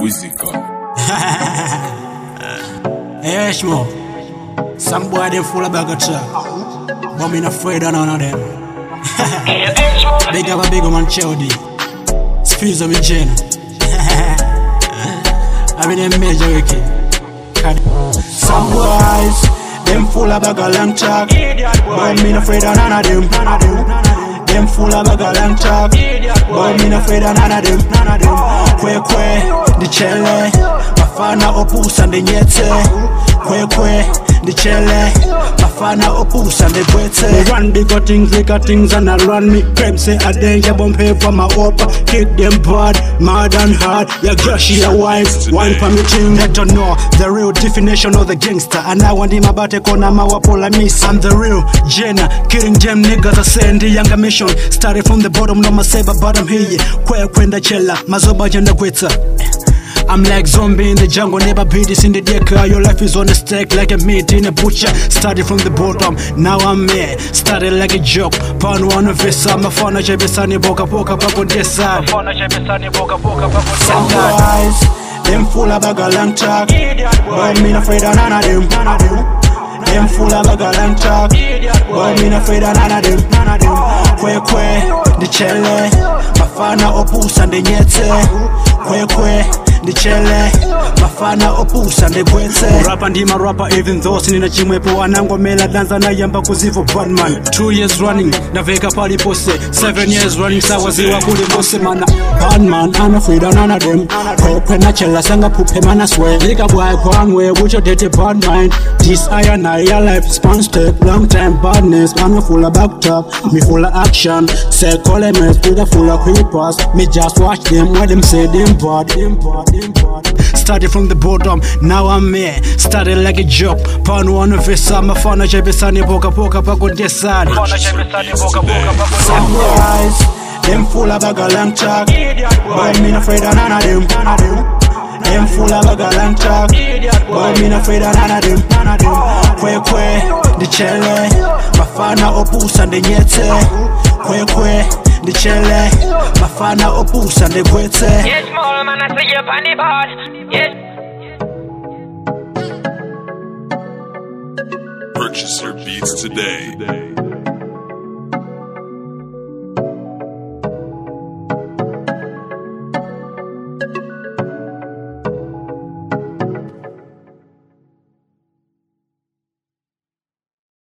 Wizika. Hey, Shmo. Some boy them full of bag of truck, but me not afraid of none of them. Big up a big man, Chowdy. Squeeze of me, Jen. I mean, them major wicked. Some boys, them full of bag of long talk, but me not afraid of none of them. Them full of bag of long talk, but me not afraid of none of them. Kwe, the chele, mafana opusa ndi nyete. Kwe, the chele, mafana opusa ndi bwete. They run bigger things and I run me. Creme say a danger bump here for my upper. Kick them bad, mad and hard. Your girl she a wine for me thing. They don't know the real definition of the gangster. And I want him about to call my wapola miss. I'm the real Jenna, killing them niggas. I send the younger mission. Started from the bottom, no my saber bottom here. Kwe the chela, mazoba jenda kweta. I'm like zombie in the jungle, never beat this in the deck. Your life is on a stake like a meat in a butcher. Started from the bottom, now I'm here. Started like a joke, pound one of this. I'm a phone, Jebesani Boka back on this side. Some guys, them full of bag of long talk, but me not afraid of none of them. Them full of bag of long talk, but me not afraid of none of them. Kwe, the chele, mafana opusa ndi nyete. Kwe, the chele, mafana opusa ndi bwete. Rapa ndi marapa even though sinina chimwepo. Anangomela danza na yamba kuzivo badman. 2 years running, naveka pali pose. 7 years running, sawaziwa kuli bose mana. Badman, I'm afraid of none of them. Kwe na chela sanga pupe mana swear. Lika boy kwangwe, with your dirty bad mind. This I your life span step. Long time badness, I'm full of back top. Me full of action, say call them with a full of creepers. Me just watch them when them say them bad. Started from the bottom, now I'm here. Started like a joke, pound one of this. I'm a fan of Jebesani Boka back on this side. Some guys, them full of bag of long talk, but me not afraid of none of them. Them full of bag of long talk, but me not afraid of none of them. Kwe, the chele, mafana opusa ndi nyete. Kwe, the chele, mafana opusa ndi bwete. Yes, small man, I see you on the board. Yes. Purchase your beats today.